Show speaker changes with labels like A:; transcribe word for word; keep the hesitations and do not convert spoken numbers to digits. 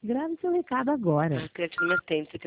A: Grave seu recado agora.
B: Ah, cliente número trinta.